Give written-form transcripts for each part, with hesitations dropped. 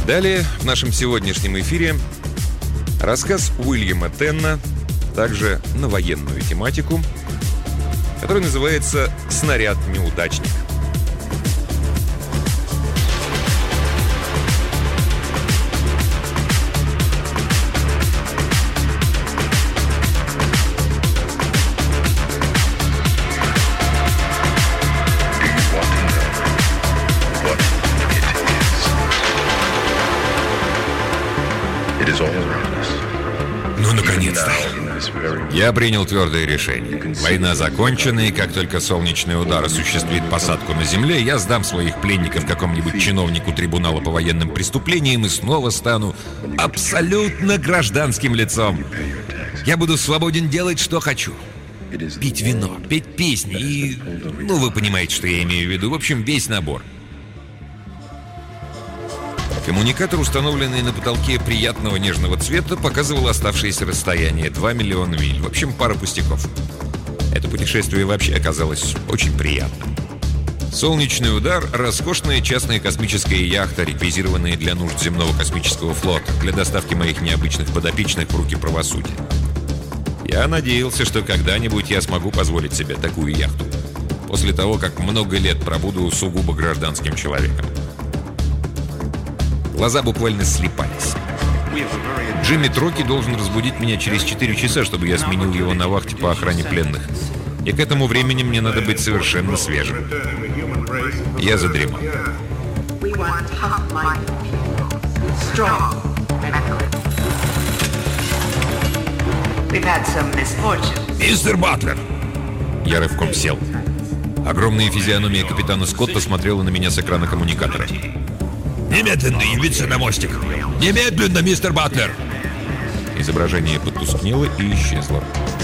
Далее в нашем сегодняшнем эфире рассказ Уильяма Тенна, также на военную тематику, который называется «Снаряд-неудачник». Ну, наконец-то. Я принял твердое решение. Война закончена, и как только солнечный удар осуществит посадку на земле, я сдам своих пленников какому-нибудь чиновнику трибунала по военным преступлениям и снова стану абсолютно гражданским лицом. Я буду свободен делать, что хочу. Пить вино, петь песни и... Ну, вы понимаете, что я имею в виду. В общем, весь набор. Коммуникатор, установленный на потолке приятного нежного цвета, показывал оставшееся расстояние — 2 миллиона миль. В общем, пара пустяков. Это путешествие вообще оказалось очень приятным. Солнечный удар — роскошная частная космическая яхта, реквизированная для нужд земного космического флота, для доставки моих необычных подопечных в руки правосудия. Я надеялся, что когда-нибудь я смогу позволить себе такую яхту, после того, как много лет пробуду сугубо гражданским человеком. Глаза буквально слипались. Джимми Троки должен разбудить меня через 4 часа, чтобы я сменил его на вахте по охране пленных. И к этому времени мне надо быть совершенно свежим. Я задремал. Мистер Батлер! Я рывком сел. Огромная физиономия капитана Скотта смотрела на меня с экрана коммуникатора. Немедленно явиться на мостик! Немедленно, мистер Батлер! Изображение потускнело и исчезло.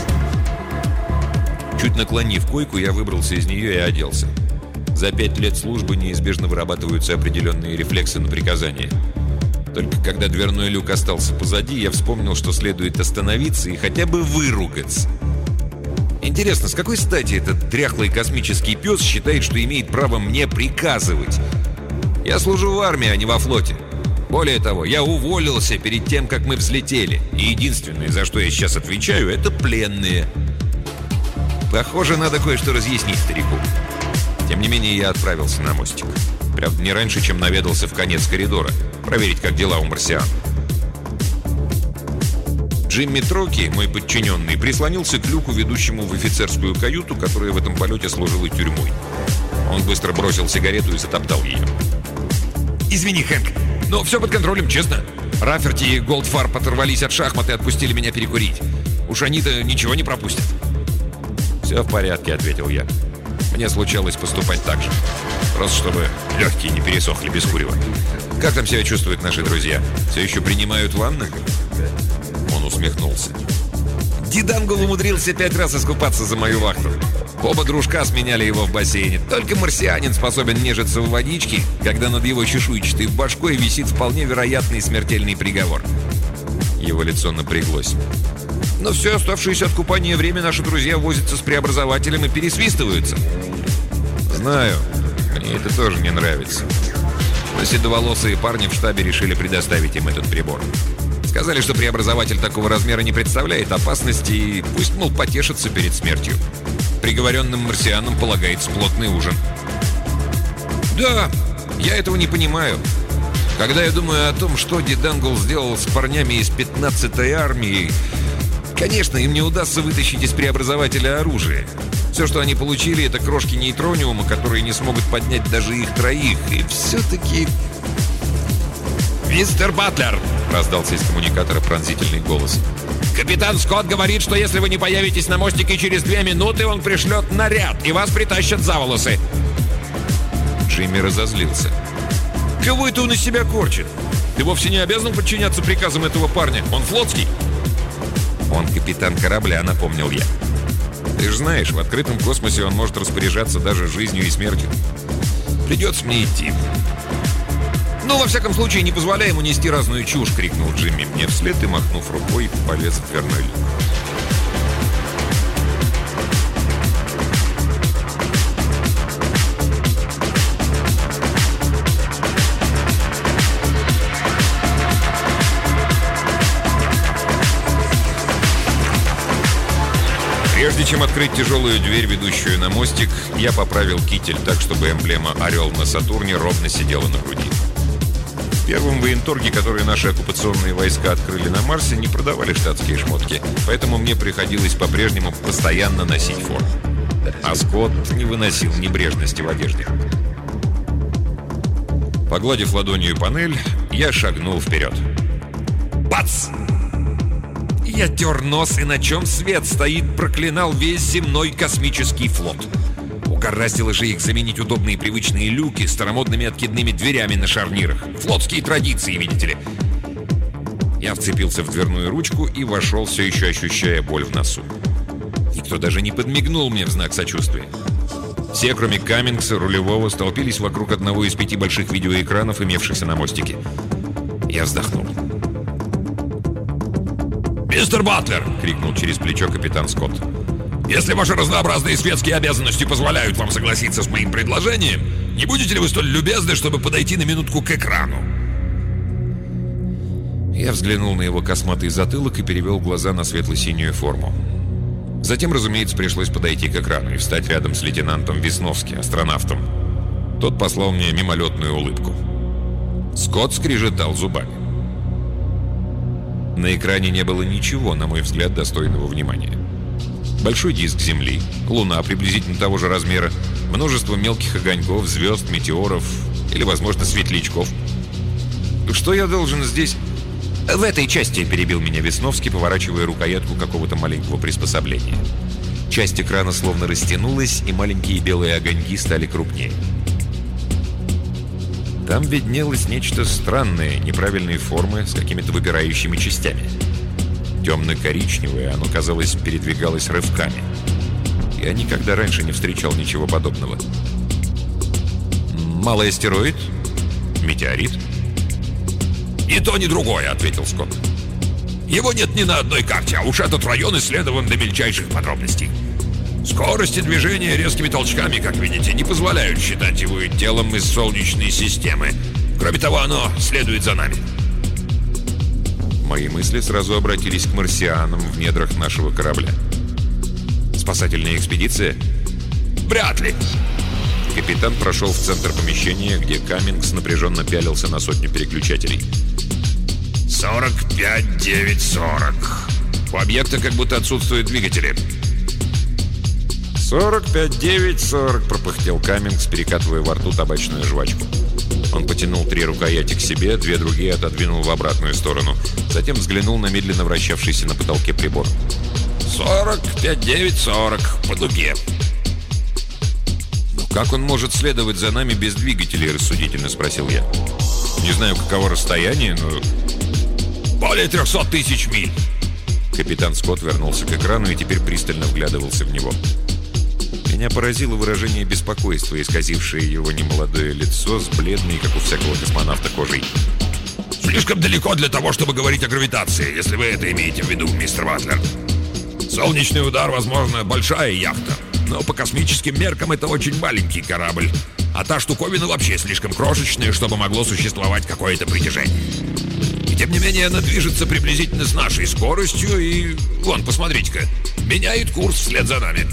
Чуть наклонив койку, я выбрался из нее и оделся. За 5 лет службы неизбежно вырабатываются определенные рефлексы на приказания. Только когда дверной люк остался позади, я вспомнил, что следует остановиться и хотя бы выругаться. Интересно, с какой стати этот дряхлый космический пес считает, что имеет право мне приказывать? Я служу в армии, а не во флоте. Более того, я уволился перед тем, как мы взлетели. И единственное, за что я сейчас отвечаю, это пленные. Похоже, надо кое-что разъяснить старику. Тем не менее, я отправился на мостик. Правда, не раньше, чем наведался в конец коридора. Проверить, как дела у марсиан. Джимми Троки, мой подчиненный, прислонился к люку, ведущему в офицерскую каюту, которая в этом полете служила тюрьмой. Он быстро бросил сигарету и затоптал ее. Извини, Хэнк, но все под контролем, честно. Рафферти и Голдфарб оторвались от шахмат и отпустили меня перекурить. Уж они-то ничего не пропустят. «Все в порядке», — ответил я. «Мне случалось поступать так же. Просто чтобы легкие не пересохли без курева. Как там себя чувствуют наши друзья? Все еще принимают ванны?» Он усмехнулся. Дидангл умудрился 5 раз искупаться за мою вахту. Оба дружка сменяли его в бассейне. Только марсианин способен нежиться в водичке, когда над его чешуйчатой башкой висит вполне вероятный смертельный приговор. Его лицо напряглось. Но все оставшееся от купания время наши друзья возятся с преобразователем и пересвистываются. Знаю, мне это тоже не нравится. Но седоволосые парни в штабе решили предоставить им этот прибор. Сказали, что преобразователь такого размера не представляет опасности, и пусть, мол, потешатся перед смертью. Приговоренным марсианам полагается плотный ужин. Да, я этого не понимаю. Когда я думаю о том, что Дидангл сделал с парнями из 15-й армии, конечно, им не удастся вытащить из преобразователя оружие. Все, что они получили, это крошки нейтрониума, которые не смогут поднять даже их троих. И все-таки... «Мистер Батлер!» — раздался из коммуникатора пронзительный голос. «Капитан Скотт говорит, что если вы не появитесь на мостике через 2 минуты, он пришлет наряд, и вас притащат за волосы!» Джимми разозлился. «Кого это он из себя корчит? Ты вовсе не обязан подчиняться приказам этого парня. Он флотский». «Он капитан корабля», — напомнил я. «Ты же знаешь, в открытом космосе он может распоряжаться даже жизнью и смертью. Придется мне идти». «Ну, во всяком случае, не позволяй ему нести разную чушь!» — крикнул Джимми мне вслед и, махнув рукой, полез в дверной люк. Прежде чем открыть тяжелую дверь, ведущую на мостик, я поправил китель так, чтобы эмблема «Орел» на Сатурне ровно сидела на груди. В первом военторге, который наши оккупационные войска открыли на Марсе, не продавали штатские шмотки, поэтому мне приходилось по-прежнему постоянно носить форму. А Скотт не выносил небрежности в одежде. Погладив ладонью панель, я шагнул вперед. Бац! Я тер нос, и на чем свет стоит, проклинал весь земной космический флот. Угораздило же их заменить удобные привычные люки старомодными откидными дверями на шарнирах. Флотские традиции, видите ли. Я вцепился в дверную ручку и вошел, все еще ощущая боль в носу. Никто даже не подмигнул мне в знак сочувствия. Все, кроме Каммингса, рулевого, столпились вокруг одного из 5 больших видеоэкранов, имевшихся на мостике. Я вздохнул. «Мистер Батлер!» — крикнул через плечо капитан Скотт. «Если ваши разнообразные светские обязанности позволяют вам согласиться с моим предложением, не будете ли вы столь любезны, чтобы подойти на минутку к экрану?» Я взглянул на его косматый затылок и перевел глаза на светло-синюю форму. Затем, разумеется, пришлось подойти к экрану и встать рядом с лейтенантом Весновским, астронавтом. Тот послал мне мимолетную улыбку. Скотт скрежетал зубами. На экране не было ничего, на мой взгляд, достойного внимания. Большой диск Земли, Луна приблизительно того же размера, множество мелких огоньков, звезд, метеоров или, возможно, светлячков. Что я должен здесь... В этой части, перебил меня Весновский, поворачивая рукоятку какого-то маленького приспособления. Часть экрана словно растянулась, и маленькие белые огоньки стали крупнее. Там виднелось нечто странное, неправильной формы, с какими-то выпирающими частями. Темно-коричневое, оно, казалось, передвигалось рывками. Я никогда раньше не встречал ничего подобного. «Малый астероид? Метеорит?» «Ни то, ни другое», — ответил Скотт. «Его нет ни на одной карте, а уж этот район исследован до мельчайших подробностей. Скорости движения резкими толчками, как видите, не позволяют считать его телом из Солнечной системы. Кроме того, оно следует за нами». Мои мысли сразу обратились к марсианам в недрах нашего корабля. «Спасательная экспедиция?» «Вряд ли». Капитан прошел в центр помещения, где Каммингс напряженно пялился на сотню переключателей. 45-9-40. У объекта как будто отсутствуют двигатели. 45-9-40, пропыхтел Каммингс, перекатывая во рту табачную жвачку. Он потянул 3 рукояти к себе, 2 другие отодвинул в обратную сторону. Затем взглянул на медленно вращавшийся на потолке прибор. 45-9-40, по дуге. «Ну как он может следовать за нами без двигателей?» — рассудительно спросил я. «Не знаю, каково расстояние, но...» «Более 300 тысяч миль!» Капитан Скотт вернулся к экрану и теперь пристально вглядывался в него. Меня поразило выражение беспокойства, исказившее его немолодое лицо с бледной, как у всякого космонавта, кожей. «Слишком далеко для того, чтобы говорить о гравитации, если вы это имеете в виду, мистер Батлер. Солнечный удар, возможно, большая яхта, но по космическим меркам это очень маленький корабль, а та штуковина вообще слишком крошечная, чтобы могло существовать какое-то притяжение. И тем не менее она движется приблизительно с нашей скоростью и, вон, посмотрите-ка, меняет курс вслед за нами».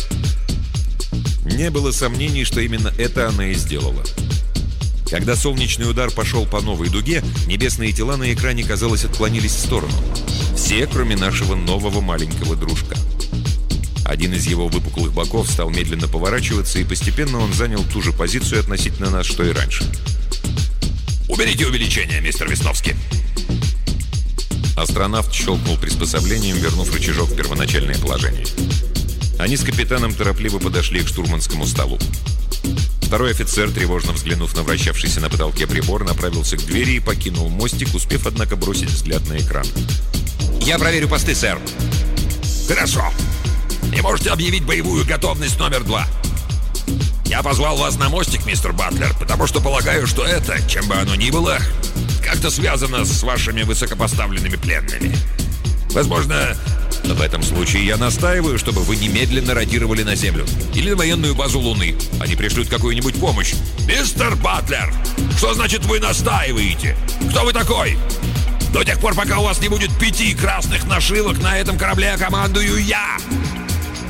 Не было сомнений, что именно это она и сделала. Когда солнечный удар пошел по новой дуге, небесные тела на экране, казалось, отклонились в сторону. Все, кроме нашего нового маленького дружка. Один из его выпуклых боков стал медленно поворачиваться, и постепенно он занял ту же позицию относительно нас, что и раньше. «Уберите увеличение, мистер Весновский!» Астронавт щелкнул приспособлением, вернув рычажок в первоначальное положение. Они с капитаном торопливо подошли к штурманскому столу. Второй офицер, тревожно взглянув на вращавшийся на потолке прибор, направился к двери и покинул мостик, успев, однако, бросить взгляд на экран. «Я проверю посты, сэр». «Хорошо. И можете объявить боевую готовность номер 2. Я позвал вас на мостик, мистер Батлер, потому что полагаю, что это, чем бы оно ни было, как-то связано с вашими высокопоставленными пленными. Возможно, в этом случае я настаиваю, чтобы вы немедленно ротировали на Землю или на военную базу Луны. Они пришлют какую-нибудь помощь». «Мистер Батлер, что значит вы настаиваете? Кто вы такой? До тех пор, пока у вас не будет 5 красных нашивок на этом корабле, командую я!»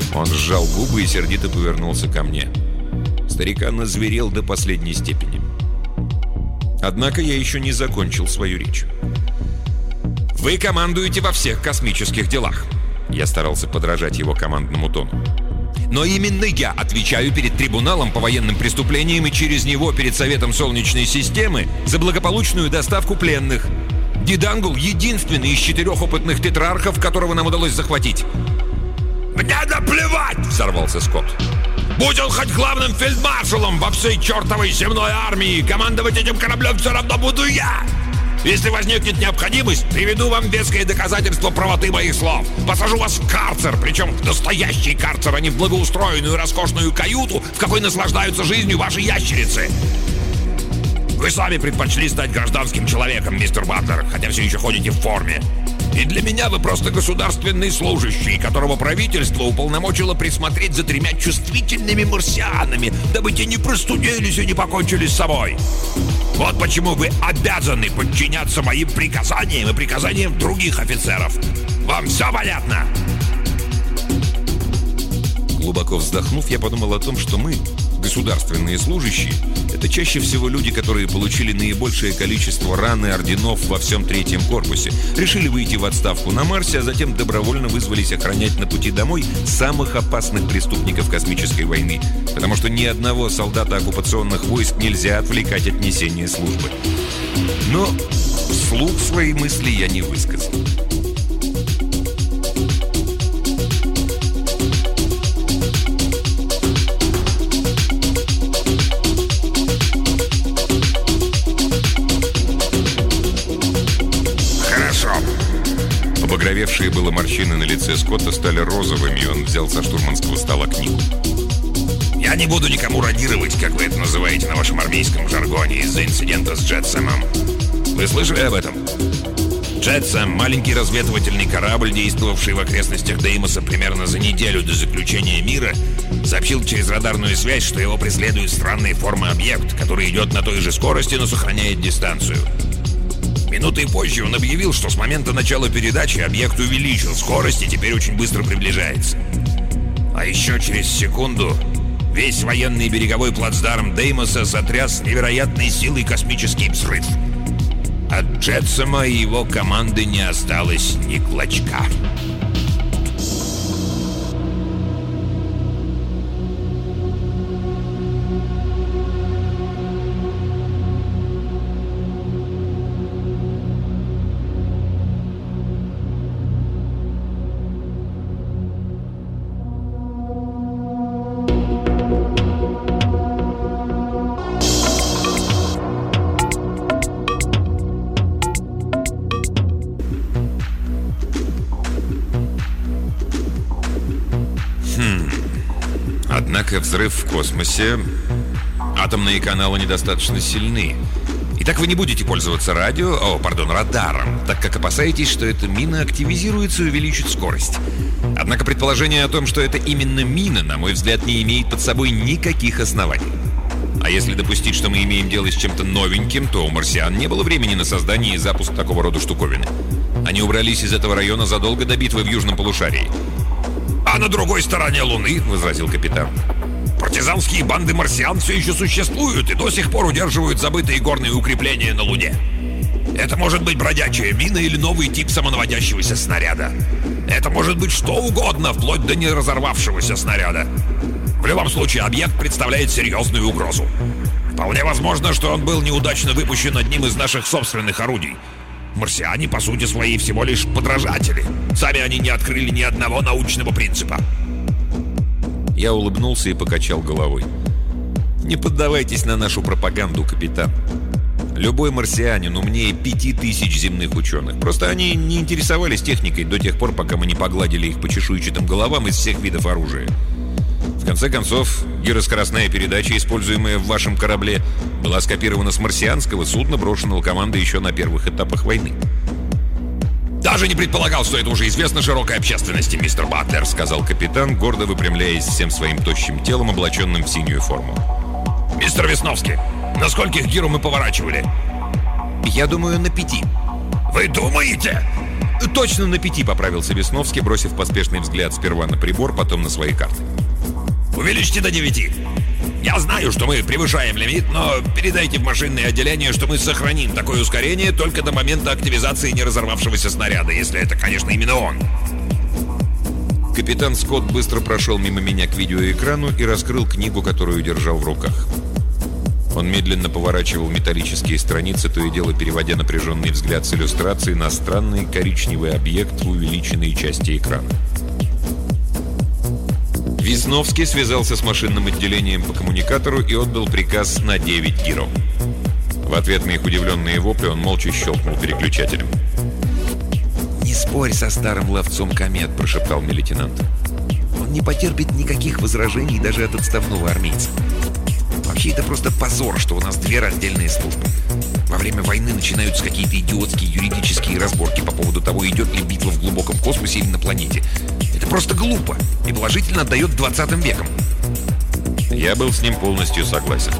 Он сжал губы и сердито повернулся ко мне. Старикан озверел до последней степени. Однако я еще не закончил свою речь. «Вы командуете во всех космических делах!» Я старался подражать его командному тону. «Но именно я отвечаю перед трибуналом по военным преступлениям и через него перед Советом Солнечной системы за благополучную доставку пленных. Дидангул — единственный из 4 опытных тетрархов, которого нам удалось захватить». «Мне наплевать!» — взорвался Скотт. «Будь он хоть главным фельдмаршалом во всей чертовой земной армии, командовать этим кораблем все равно буду я! Если возникнет необходимость, приведу вам веское доказательство правоты моих слов. Посажу вас в карцер, причем в настоящий карцер, а не в благоустроенную роскошную каюту, в какой наслаждаются жизнью ваши ящерицы. Вы сами предпочли стать гражданским человеком, мистер Батлер, хотя все еще ходите в форме. И для меня вы просто государственный служащий, которого правительство уполномочило присмотреть за 3 чувствительными марсианами, дабы те не простудились и не покончили с собой. Вот почему вы обязаны подчиняться моим приказаниям и приказаниям других офицеров. Вам все понятно?» Глубоко вздохнув, я подумал о том, что мы, государственные служащие, это чаще всего люди, которые получили наибольшее количество ран и орденов во всем 3-м корпусе, решили выйти в отставку на Марсе, а затем добровольно вызвались охранять на пути домой самых опасных преступников космической войны, потому что ни одного солдата оккупационных войск нельзя отвлекать от несения службы. Но вслух свои мысли я не высказал. Обогровевшие было морщины на лице Скотта стали розовыми, и он взял со штурманского стола книгу. «Я не буду никому радировать, как вы это называете на вашем армейском жаргоне, из-за инцидента с Джетсомом. Вы слышали об этом? Джетсом — маленький разведывательный корабль, действовавший в окрестностях Деймоса примерно за неделю до заключения мира, сообщил через радарную связь, что его преследует странной формы объект, который идет на той же скорости, но сохраняет дистанцию. Минутой позже он объявил, что с момента начала передачи объект увеличил скорость и теперь очень быстро приближается. А еще через секунду весь военный береговой плацдарм Деймоса сотряс с невероятной силой космический взрыв. От Джетсома и его команды не осталось ни клочка. Однако взрыв в космосе, атомные каналы недостаточно сильны. Итак, вы не будете пользоваться радаром, так как опасаетесь, что эта мина активизируется и увеличит скорость. Однако предположение о том, что это именно мина, на мой взгляд, не имеет под собой никаких оснований. А если допустить, что мы имеем дело с чем-то новеньким, то у марсиан не было времени на создание и запуск такого рода штуковины. Они убрались из этого района задолго до битвы в Южном полушарии. «А на другой стороне Луны, — возразил капитан, — партизанские банды марсиан все еще существуют и до сих пор удерживают забытые горные укрепления на Луне. Это может быть бродячая мина или новый тип самонаводящегося снаряда. Это может быть что угодно, вплоть до неразорвавшегося снаряда. В любом случае, объект представляет серьезную угрозу. Вполне возможно, что он был неудачно выпущен одним из наших собственных орудий. Марсиане, по сути своей, всего лишь подражатели. Сами они не открыли ни одного научного принципа». Я улыбнулся и покачал головой. «Не поддавайтесь на нашу пропаганду, капитан. Любой марсианин умнее 5000 земных ученых. Просто они не интересовались техникой до тех пор, пока мы не погладили их по чешуйчатым головам из всех видов оружия. В конце концов, гироскоростная передача, используемая в вашем корабле, была скопирована с марсианского судна, брошенного командой еще на первых этапах войны». «Даже не предполагал, что это уже известно широкой общественности, мистер Батлер», — сказал капитан, гордо выпрямляясь всем своим тощим телом, облаченным в синюю форму. «Мистер Весновский, на скольких гиру мы поворачивали?» «Я думаю, на 5». «Вы думаете? Точно на 5, поправился Весновский, бросив поспешный взгляд сперва на прибор, потом на свои карты. Увеличьте до 9. Я знаю, что мы превышаем лимит, но передайте в машинное отделение, что мы сохраним такое ускорение только до момента активизации неразорвавшегося снаряда, если это, конечно, именно он. Капитан Скотт быстро прошел мимо меня к видеоэкрану и раскрыл книгу, которую держал в руках. Он медленно поворачивал металлические страницы, то и дело переводя напряженный взгляд с иллюстрации на странный коричневый объект в увеличенной части экрана. Весновский связался с машинным отделением по коммуникатору и отдал приказ на 9 гиро. В ответ на их удивленные вопли он молча щелкнул переключателем. «Не спорь со старым ловцом комет», — прошептал мне лейтенант. «Он не потерпит никаких возражений даже от отставного армейца. Вообще, это просто позор, что у нас 2 раздельные службы. Во время войны начинаются какие-то идиотские юридические разборки по поводу того, идет ли битва в глубоком космосе или на планете. Это просто глупо и положительно отдает 20 веком». Я был с ним полностью согласен.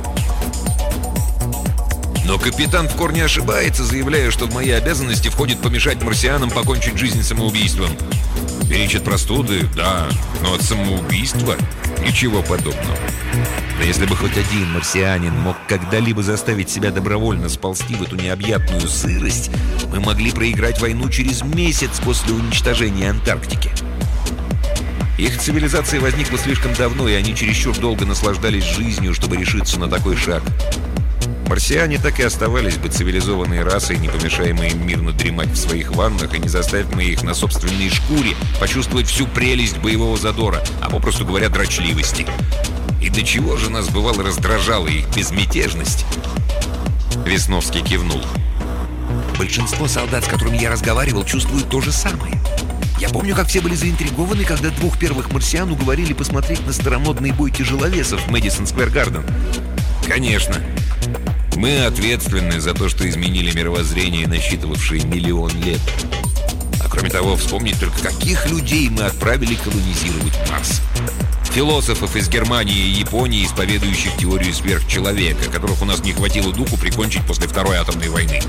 Но капитан в корне ошибается, заявляя, что в мои обязанности входит помешать марсианам покончить жизнь самоубийством. Лечат простуды, да, но от самоубийства ничего подобного. Но если бы хоть один марсианин мог когда-либо заставить себя добровольно сползти в эту необъятную сырость, мы могли проиграть войну через месяц после уничтожения Антарктики. Их цивилизация возникла слишком давно, и они чересчур долго наслаждались жизнью, чтобы решиться на такой шаг. Марсиане так и оставались бы цивилизованной расой, не помешаемой им мирно дремать в своих ваннах, и не заставив мы их на собственной шкуре почувствовать всю прелесть боевого задора, а попросту говоря, дрочливости. И до чего же нас бывало раздражала их безмятежность? Весновский кивнул. Большинство солдат, с которыми я разговаривал, чувствуют то же самое. Я помню, как все были заинтригованы, когда 2 первых марсиан уговорили посмотреть на старомодный бой тяжеловесов в Мэдисон Сквер Гарден. Конечно. Мы ответственны за то, что изменили мировоззрение, насчитывавшее 1 000 000 лет. А кроме того, вспомнить только, каких людей мы отправили колонизировать Марс. Философов из Германии и Японии, исповедующих теорию сверхчеловека, которых у нас не хватило духу прикончить после Второй атомной войны.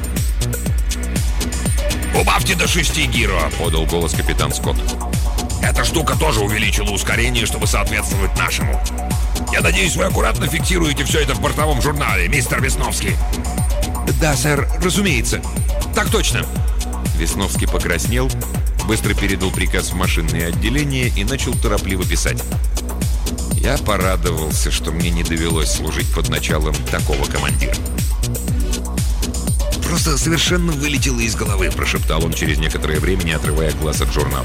«Убавьте до 6 гиро», — подал голос капитан Скотт. «Эта штука тоже увеличила ускорение, чтобы соответствовать нашему. Я надеюсь, вы аккуратно фиксируете все это в бортовом журнале, мистер Весновский». «Да, сэр, разумеется». «Так точно». Весновский покраснел, быстро передал приказ в машинное отделение и начал торопливо писать. Я порадовался, что мне не довелось служить под началом такого командира. «Просто совершенно вылетело из головы», — прошептал он через некоторое время, не отрывая глаз от журнала.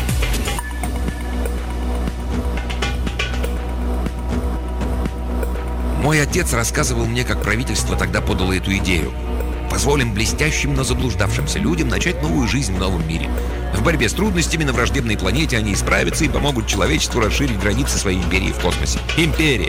Мой отец рассказывал мне, как правительство тогда подало эту идею. Позволим блестящим, но заблуждавшимся людям начать новую жизнь в новом мире. В борьбе с трудностями на враждебной планете они исправятся и помогут человечеству расширить границы своей империи в космосе. Империя!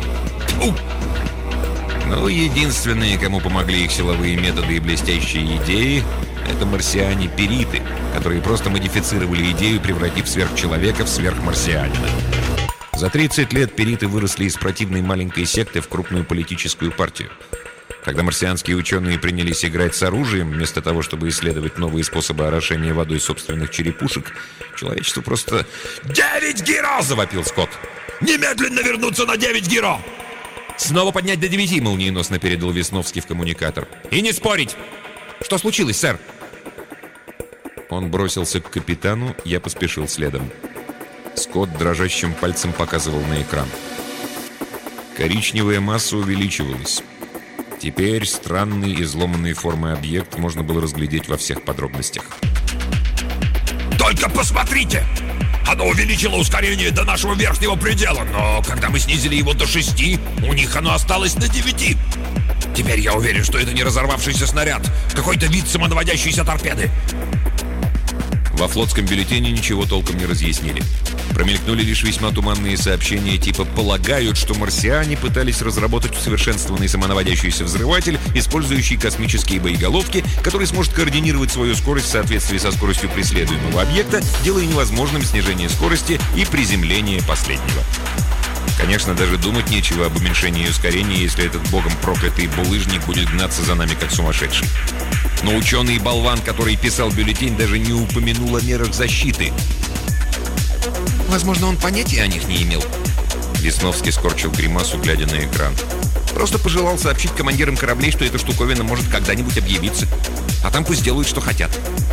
Ну, единственные, кому помогли их силовые методы и блестящие идеи, это марсиане-периты, которые просто модифицировали идею, превратив сверхчеловека в сверхмарсианина. За 30 лет периты выросли из противной маленькой секты в крупную политическую партию. Когда марсианские ученые принялись играть с оружием, вместо того, чтобы исследовать новые способы орошения водой собственных черепушек, человечество просто... «9 гиро!» — завопил Скотт. «Немедленно вернуться на 9 гиро!» «Снова поднять до 9!» — молниеносно передал Весновский в коммуникатор. «И не спорить! Что случилось, сэр?» Он бросился к капитану, я поспешил следом. Скотт дрожащим пальцем показывал на экран. Коричневая масса увеличивалась. Теперь странный изломанной формы объект можно было разглядеть во всех подробностях. «Только посмотрите! Оно увеличило ускорение до нашего верхнего предела, но когда мы снизили его до 6, у них оно осталось на 9. Теперь я уверен, что это не разорвавшийся снаряд, какой-то вид самонаводящейся торпеды». Во флотском бюллетене ничего толком не разъяснили. Промелькнули лишь весьма туманные сообщения типа «полагают, что марсиане пытались разработать усовершенствованный самонаводящийся взрыватель, использующий космические боеголовки, который сможет координировать свою скорость в соответствии со скоростью преследуемого объекта, делая невозможным снижение скорости и приземление последнего». Конечно, даже думать нечего об уменьшении ускорения, если этот богом проклятый булыжник будет гнаться за нами как сумасшедший. Но ученый-болван, который писал бюллетень, даже не упомянул о мерах защиты. Возможно, он понятия о них не имел. Весновский скорчил гримасу, глядя на экран. Просто пожелал сообщить командирам кораблей, что эта штуковина может когда-нибудь объявиться. А там пусть делают, что хотят.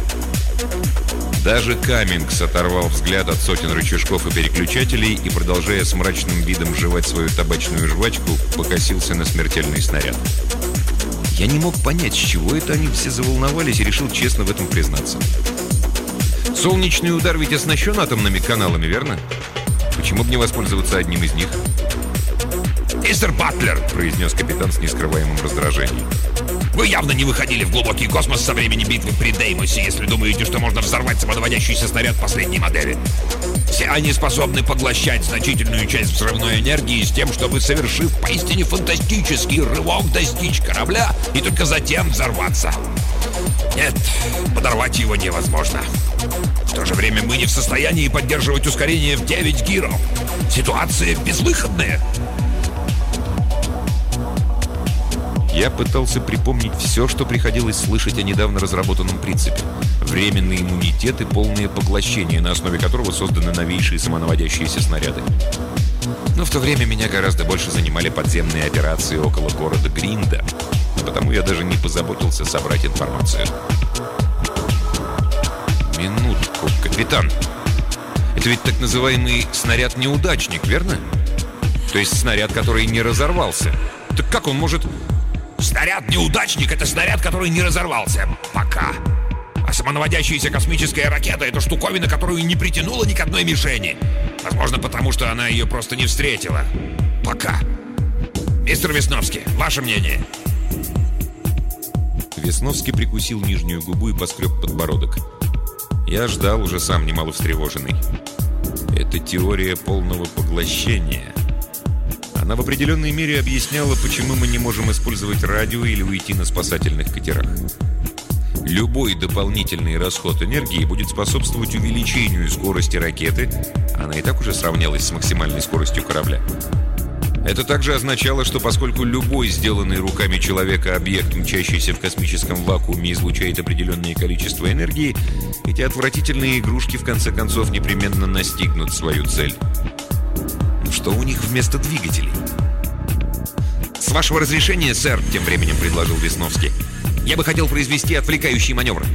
Даже Каммингс оторвал взгляд от сотен рычажков и переключателей и, продолжая с мрачным видом жевать свою табачную жвачку, покосился на смертельный снаряд. Я не мог понять, с чего это они все заволновались, и решил честно в этом признаться. Солнечный удар ведь оснащен атомными каналами, верно? Почему бы не воспользоваться одним из них? «Мистер Батлер!» — произнес капитан с нескрываемым раздражением. «Вы явно не выходили в глубокий космос со времени битвы при Деймосе, если думаете, что можно взорвать самонаводящийся снаряд последней модели. Все они способны поглощать значительную часть взрывной энергии с тем, чтобы, совершив поистине фантастический рывок, достичь корабля и только затем взорваться. Нет, подорвать его невозможно. В то же время мы не в состоянии поддерживать ускорение в 9 гиро. Ситуация безвыходная». Я пытался припомнить все, что приходилось слышать о недавно разработанном принципе. Временный иммунитет и полное поглощение, на основе которого созданы новейшие самонаводящиеся снаряды. Но в то время меня гораздо больше занимали подземные операции около города Гринда, а потому я даже не позаботился собрать информацию. Минутку, капитан. Это ведь так называемый снаряд-неудачник, верно? То есть снаряд, который не разорвался. Так как он может... Снаряд-неудачник — это снаряд, который не разорвался. Пока. А самонаводящаяся космическая ракета — это штуковина, которую не притянула ни к одной мишени. Возможно, потому что она ее просто не встретила. Пока. Мистер Весновский, ваше мнение? Весновский прикусил нижнюю губу и поскреб подбородок. Я ждал, уже сам немало встревоженный. Это теория полного поглощения. Она в определенной мере объясняла, почему мы не можем использовать радио или уйти на спасательных катерах. Любой дополнительный расход энергии будет способствовать увеличению скорости ракеты, она и так уже сравнялась с максимальной скоростью корабля. Это также означало, что поскольку любой сделанный руками человека объект, мчащийся в космическом вакууме, излучает определенное количество энергии, эти отвратительные игрушки в конце концов непременно настигнут свою цель. Что у них вместо двигателей? «С вашего разрешения, сэр», — тем временем предложил Весновский, «я бы хотел произвести отвлекающий маневр».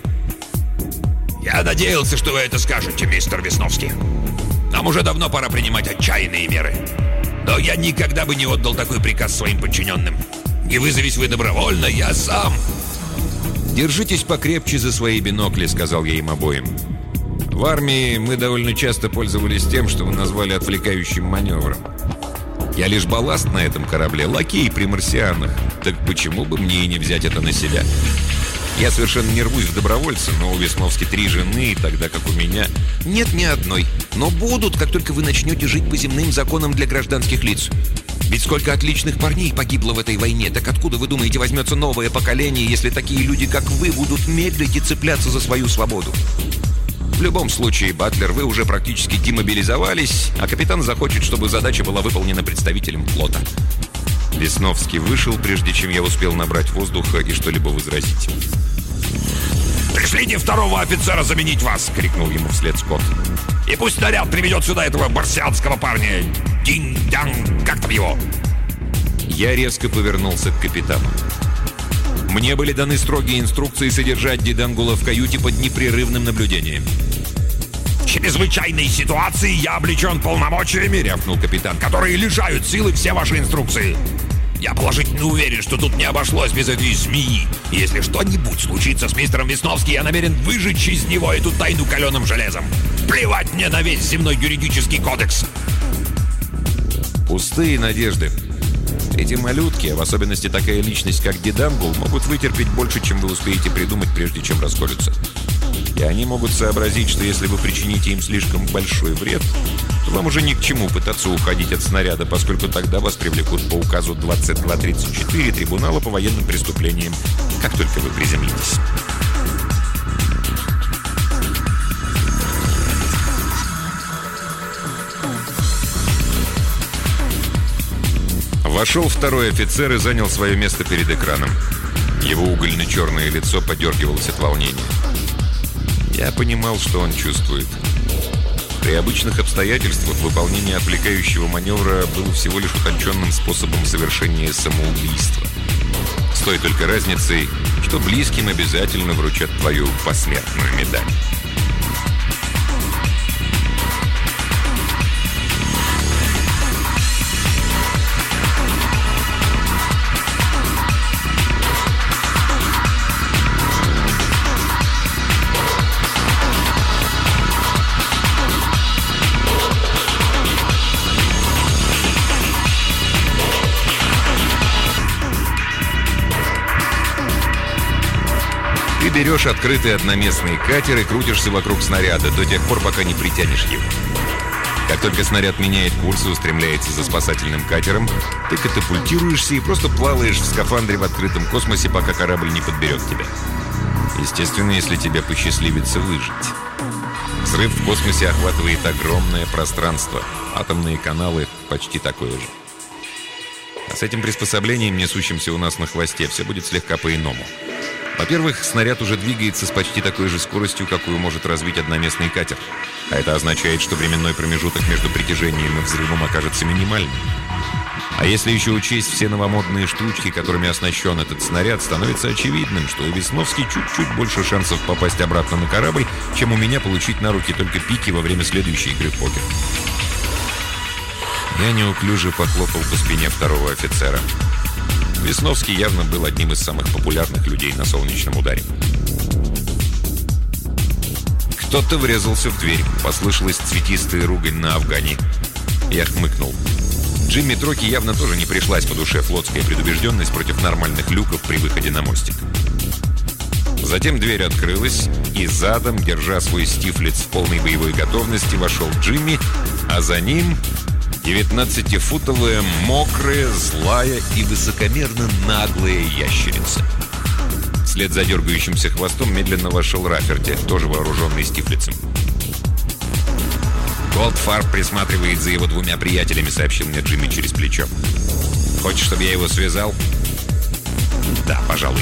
«Я надеялся, что вы это скажете, мистер Весновский. Нам уже давно пора принимать отчаянные меры. Но я никогда бы не отдал такой приказ своим подчиненным. Не вызовись вы добровольно, я сам». «Держитесь покрепче за свои бинокли», — сказал я им обоим. В армии мы довольно часто пользовались тем, что вы назвали отвлекающим маневром. Я лишь балласт на этом корабле, лакей при марсианах. Так почему бы мне и не взять это на себя? Я совершенно не рвусь в добровольцы, но у Весновски 3 жены, тогда как у меня... Нет, ни одной. Но будут, как только вы начнете жить по земным законам для гражданских лиц. Ведь сколько отличных парней погибло в этой войне. Так откуда, вы думаете, возьмется новое поколение, если такие люди, как вы, будут медлить и цепляться за свою свободу? В любом случае, Батлер, вы уже практически демобилизовались, а капитан захочет, чтобы задача была выполнена представителем флота. Весновский вышел, прежде чем я успел набрать воздуха и что-либо возразить. «Пришлите второго офицера заменить вас!» — крикнул ему вслед Скотт. «И пусть снаряд приведет сюда этого марсианского парня! Динь-дан! Как там его?» Я резко повернулся к капитану. Мне были даны строгие инструкции содержать Дидангула в каюте под непрерывным наблюдением. «В чрезвычайной ситуации я облечен полномочиями», — рявкнул капитан, «которые лишают силы все ваши инструкции. Я положительно уверен, что тут не обошлось без этой змеи. И если что-нибудь случится с мистером Весновским, я намерен выжечь из него эту тайну каленым железом. Плевать мне на весь земной юридический кодекс». Пустые надежды. Эти малютки, в особенности такая личность, как Дидангул, могут вытерпеть больше, чем вы успеете придумать, прежде чем расколются. И они могут сообразить, что если вы причините им слишком большой вред, то вам уже ни к чему пытаться уходить от снаряда, поскольку тогда вас привлекут по указу 2234 Трибунала по военным преступлениям, как только вы приземлитесь. Вошел второй офицер и занял свое место перед экраном. Его угольно-черное лицо подергивалось от волнения. Я понимал, что он чувствует. При обычных обстоятельствах выполнение отвлекающего маневра было всего лишь утонченным способом совершения самоубийства. С той только разницей, что близким обязательно вручат твою посмертную медаль. Ты берешь открытый одноместный катер и крутишься вокруг снаряда до тех пор, пока не притянешь его. Как только снаряд меняет курс и устремляется за спасательным катером, ты катапультируешься и просто плаваешь в скафандре в открытом космосе, пока корабль не подберет тебя. Естественно, если тебе посчастливится выжить. Взрыв в космосе охватывает огромное пространство. Атомные каналы почти такое же. А с этим приспособлением, несущимся у нас на хвосте, все будет слегка по-иному. Во-первых, снаряд уже двигается с почти такой же скоростью, какую может развить одноместный катер. А это означает, что временной промежуток между притяжением и взрывом окажется минимальным. А если еще учесть все новомодные штучки, которыми оснащен этот снаряд, становится очевидным, что у Весновски чуть-чуть больше шансов попасть обратно на корабль, чем у меня получить на руки только пики во время следующей игры в покер. Я неуклюже похлопал по спине второго офицера. Весновский явно был одним из самых популярных людей на солнечном ударе. Кто-то врезался в дверь. Послышалась цветистая ругань на афгане. Я хмыкнул. Джимми Троки явно тоже не пришлась по душе флотская предубежденность против нормальных люков при выходе на мостик. Затем дверь открылась, и задом, держа свой стифлиц в полной боевой готовности, вошел Джимми, а за ним 19-футовая, мокрая, злая и высокомерно наглая ящерица. Вслед за дергающимся хвостом медленно вошел Раферти, тоже вооруженный стифлицем. «Голдфарб присматривает за его двумя приятелями», — сообщил мне Джимми через плечо. «Хочешь, чтобы я его связал?» «Да, пожалуй».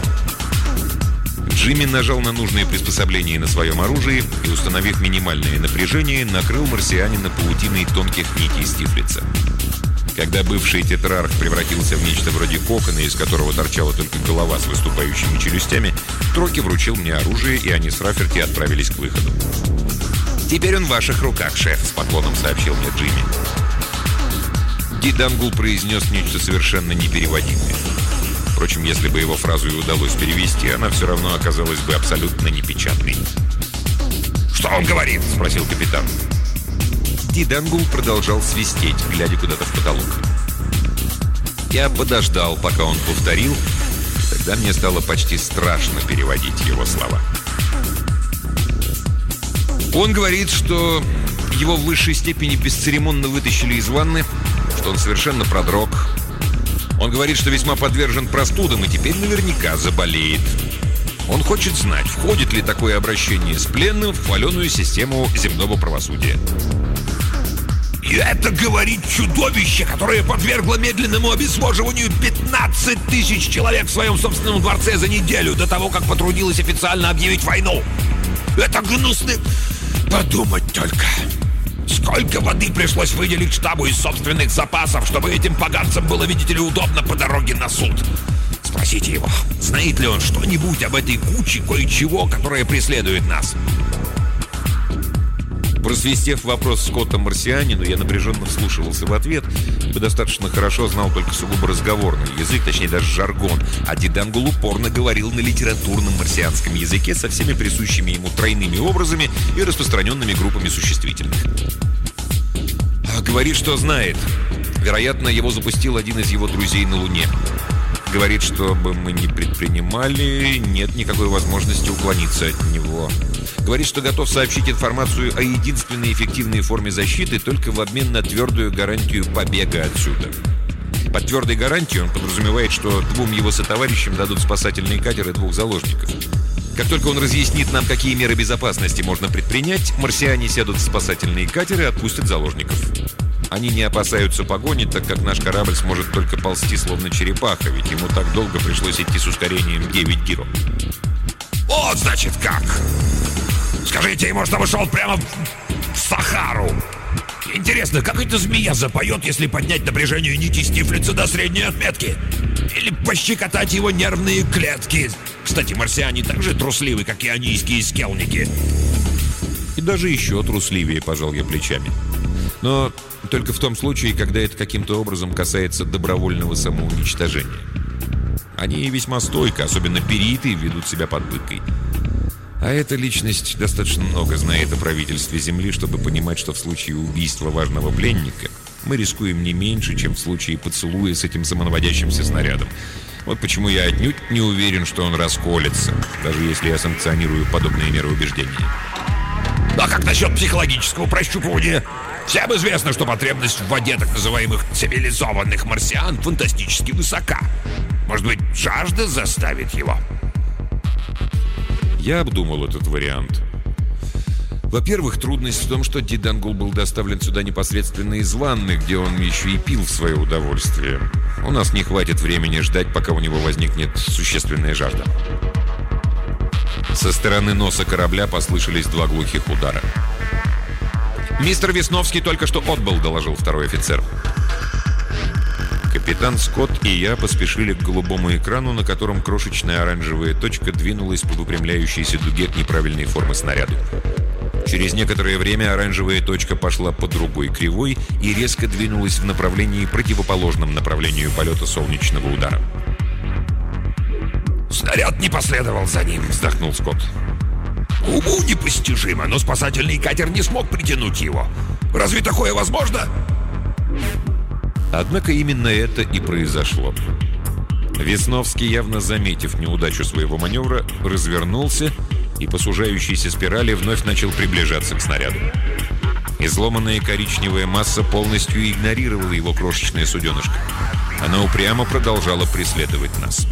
Джимми нажал на нужные приспособления на своем оружии и, установив минимальное напряжение, накрыл марсианина паутиной тонких нитей стифлица. Когда бывший тетрарх превратился в нечто вроде кокона, из которого торчала только голова с выступающими челюстями, Троки вручил мне оружие, и они с Раферти отправились к выходу. «Теперь он в ваших руках, шеф», — с поклоном сообщил мне Джимми. Ди Дангул произнес нечто совершенно непереводимое. Впрочем, если бы его фразу и удалось перевести, она все равно оказалась бы абсолютно непечатной. «Что он говорит?» — спросил капитан. Ди Дангул продолжал свистеть, глядя куда-то в потолок. Я подождал, пока он повторил, и тогда мне стало почти страшно переводить его слова. Он говорит, что его в высшей степени бесцеремонно вытащили из ванны, что он совершенно продрог. Он говорит, что весьма подвержен простудам и теперь наверняка заболеет. Он хочет знать, входит ли такое обращение с пленным в хваленую систему земного правосудия. «И это, говорит, чудовище, которое подвергло медленному обезвоживанию 15 тысяч человек в своем собственном дворце за неделю до того, как потрудилось официально объявить войну. Это гнусно. Подумать только. Сколько воды пришлось выделить штабу из собственных запасов, чтобы этим поганцам было, видите ли, удобно по дороге на суд. Спросите его, знает ли он что-нибудь об этой куче кое-чего, которая преследует нас?» Просвистев вопрос Скотта-марсианину, я напряженно вслушивался в ответ, ибо достаточно хорошо знал только сугубо разговорный язык, точнее даже жаргон, а Ди Дангул упорно говорил на литературном марсианском языке со всеми присущими ему тройными образами и распространенными группами существительных. Говорит, что знает. Вероятно, его запустил один из его друзей на Луне. Говорит, что бы мы ни предпринимали, нет никакой возможности уклониться от него. Говорит, что готов сообщить информацию о единственной эффективной форме защиты только в обмен на твердую гарантию побега отсюда. Под твердой гарантией он подразумевает, что двум его сотоварищам дадут спасательные катеры и 2 заложников. Как только он разъяснит нам, какие меры безопасности можно предпринять, марсиане сядут в спасательные катеры и отпустят заложников. Они не опасаются погони, так как наш корабль сможет только ползти, словно черепаха, ведь ему так долго пришлось идти с ускорением 9 гиро. Вот, значит, как! Скажите ему, чтобы шел прямо в Сахару! Интересно, как эта змея запоет, если поднять напряжение нити Стифлица до средней отметки? Или пощекотать его нервные клетки? Кстати, марсиане так же трусливы, как ионийские скелники. И даже еще трусливее, пожал я плечами. Но только в том случае, когда это каким-то образом касается добровольного самоуничтожения. Они весьма стойко, особенно периты, ведут себя под пыткой. А эта личность достаточно много знает о правительстве Земли, чтобы понимать, что в случае убийства важного пленника мы рискуем не меньше, чем в случае поцелуя с этим самонаводящимся снарядом. Вот почему я отнюдь не уверен, что он расколется, даже если я санкционирую подобные меры убеждения. А как насчет психологического прощупывания? Всем известно, что потребность в воде так называемых цивилизованных марсиан фантастически высока. Может быть, жажда заставит его? Я обдумал этот вариант. Во-первых, трудность в том, что Дидангул был доставлен сюда непосредственно из ванны, где он еще и пил в свое удовольствие. У нас не хватит времени ждать, пока у него возникнет существенная жажда. Со стороны носа корабля послышались 2 глухих удара. «Мистер Весновский только что отбыл», — доложил второй офицер. Капитан Скотт и я поспешили к голубому экрану, на котором крошечная оранжевая точка двинулась по выпрямляющейся дуге к неправильной формы снаряду. Через некоторое время оранжевая точка пошла по другой кривой и резко двинулась в направлении, противоположном направлению полета солнечного удара. «Снаряд не последовал за ним», — вздохнул Скотт. «Уму непостижимо, но спасательный катер не смог притянуть его. Разве такое возможно?» Однако именно это и произошло. Весновский, явно заметив неудачу своего маневра, развернулся и по сужающейся спирали вновь начал приближаться к снаряду. Изломанная коричневая масса полностью игнорировала его крошечное суденышко. Она упрямо продолжала преследовать нас.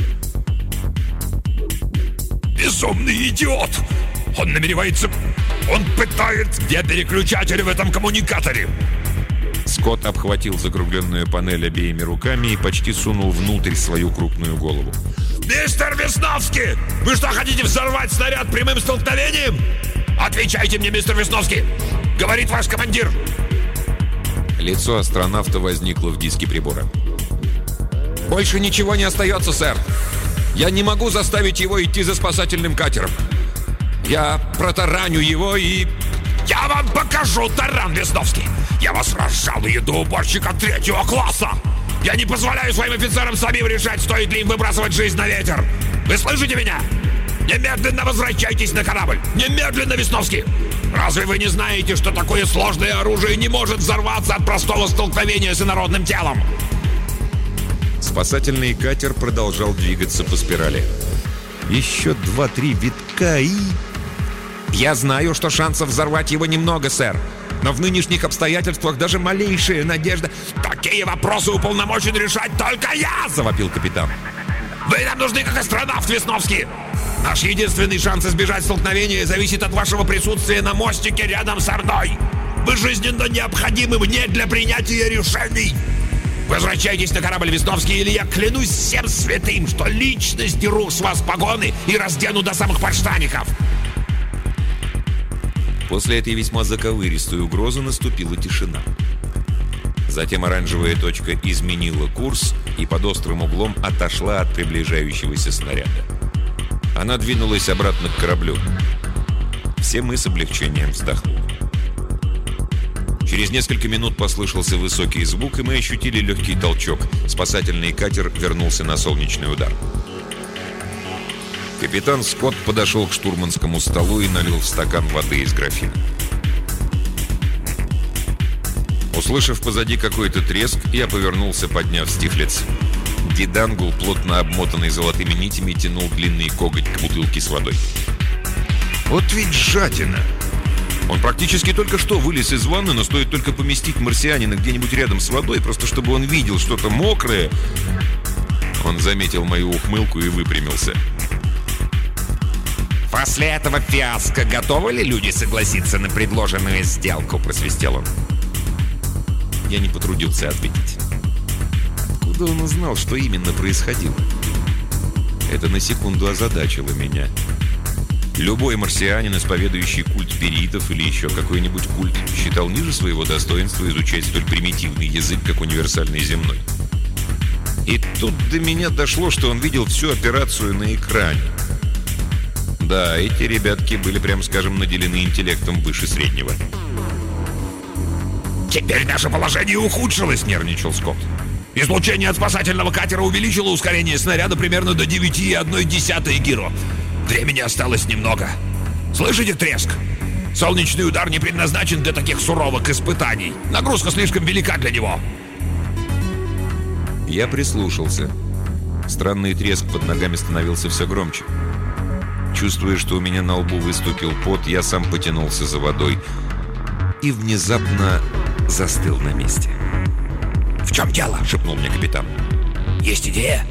«Безумный идиот! Он намеревается... Он пытает... Где переключатель в этом коммуникаторе?» Скотт обхватил закругленную панель обеими руками и почти сунул внутрь свою крупную голову. «Мистер Весновский! Вы что, хотите взорвать снаряд прямым столкновением? Отвечайте мне, мистер Весновский! Говорит ваш командир!» Лицо астронавта возникло в диске прибора. «Больше ничего не остается, сэр. Я не могу заставить его идти за спасательным катером. Я протараню его и... Я вам покажу, таран Весновский! Я вас разжалую до уборщика 3-го класса! Я не позволяю своим офицерам самим решать, стоит ли им выбрасывать жизнь на ветер! Вы слышите меня? Немедленно возвращайтесь на корабль! Немедленно, Весновский! Разве вы не знаете, что такое сложное оружие не может взорваться от простого столкновения с инородным телом?» Спасательный катер продолжал двигаться по спирали. Еще 2-3 витка и... «Я знаю, что шансов взорвать его немного, сэр. Но в нынешних обстоятельствах даже малейшая надежда...» «Такие вопросы уполномочен решать только я!» — завопил капитан. «Вы нам нужны как астронавт, Весновский! Наш единственный шанс избежать столкновения зависит от вашего присутствия на мостике рядом со мной! Вы жизненно необходимы мне для принятия решений! Возвращайтесь на корабль, Весновский, или я клянусь всем святым, что лично сдеру с вас погоны и раздену до самых подштаников!» После этой весьма заковыристой угрозы наступила тишина. Затем оранжевая точка изменила курс и под острым углом отошла от приближающегося снаряда. Она двинулась обратно к кораблю. Все мы с облегчением вздохнули. Через несколько минут послышался высокий звук, и мы ощутили легкий толчок. Спасательный катер вернулся на солнечный удар. Капитан Скотт подошел к штурманскому столу и налил в стакан воды из графина. Услышав позади какой-то треск, я повернулся, подняв стифлец. Дидангул, плотно обмотанный золотыми нитями, тянул длинный коготь к бутылке с водой. «Вот ведь жадина!» Он практически только что вылез из ванны, но стоит только поместить марсианина где-нибудь рядом с водой, просто чтобы он видел что-то мокрое. Он заметил мою ухмылку и выпрямился. «После этого фиаско готовы ли люди согласиться на предложенную сделку?» — просвистел он. я не потрудился ответить. Откуда он узнал, что именно происходило? Это на секунду озадачило меня. Любой марсианин, исповедующий культ перитов или еще какой-нибудь культ, считал ниже своего достоинства изучать столь примитивный язык, как универсальный земной. И тут до меня дошло, что он видел всю операцию на экране. Да, эти ребятки были, прям скажем, наделены интеллектом выше среднего. «Теперь наше положение ухудшилось», — нервничал Скотт. «Излучение от спасательного катера увеличило ускорение снаряда примерно до 9,1 гиро. Времени осталось немного. Слышите треск? Солнечный удар не предназначен для таких суровых испытаний. Нагрузка слишком велика для него». Я прислушался. Странный треск под ногами становился все громче. Чувствуя, что у меня на лбу выступил пот, я сам потянулся за водой и внезапно застыл на месте. «В чем дело?» — шепнул мне капитан. «Есть идея?»